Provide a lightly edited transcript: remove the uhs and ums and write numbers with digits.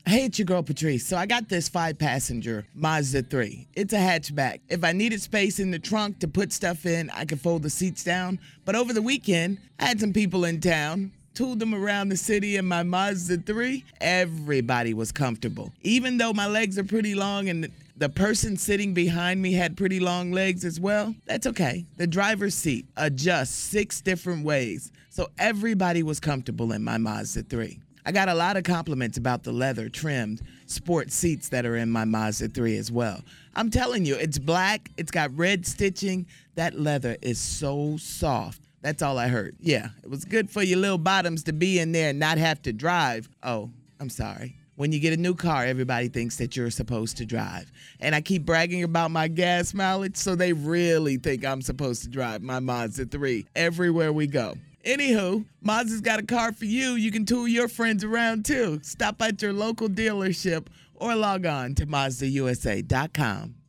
Hey, it's your girl Patrice. So I got this 5-passenger Mazda 3. It's a hatchback. If I needed space in the trunk to put stuff in, I could fold the seats down. But over the weekend, I had some people in town, tooled them around the city in my Mazda 3. Everybody was comfortable. Even though my legs are pretty long and the person sitting behind me had pretty long legs as well, that's okay. The driver's seat adjusts 6 different ways, so everybody was comfortable in my Mazda 3. I got a lot of compliments about the leather trimmed sport seats that are in my Mazda 3 as well. I'm telling you, it's black, it's got red stitching. That leather is so soft. That's all I heard. Yeah, it was good for your little bottoms to be in there and not have to drive. Oh, I'm sorry. When you get a new car, everybody thinks that you're supposed to drive. And I keep bragging about my gas mileage, so they really think I'm supposed to drive my Mazda 3 everywhere we go. Anywho, Mazda's got a car for you. You can tool your friends around too. Stop at your local dealership or log on to MazdaUSA.com.